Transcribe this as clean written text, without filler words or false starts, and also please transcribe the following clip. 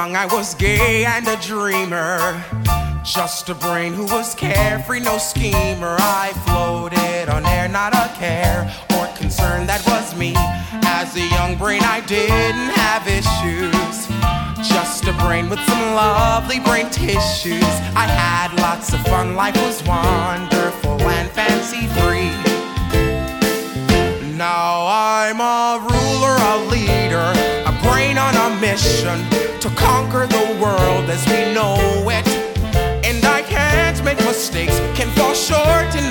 young, I was gay and a dreamer. Just a brain who was carefree, no schemer. I floated on air, not a care or concern, that was me. As a young brain, I didn't have issues. Just a brain with some lovely brain tissues. I had lots of fun, life was wonderful and fancy-free. Now I'm a ruler, a leader, a brain on a mission to conquer the world as we know it. And I can't make mistakes, can fall short in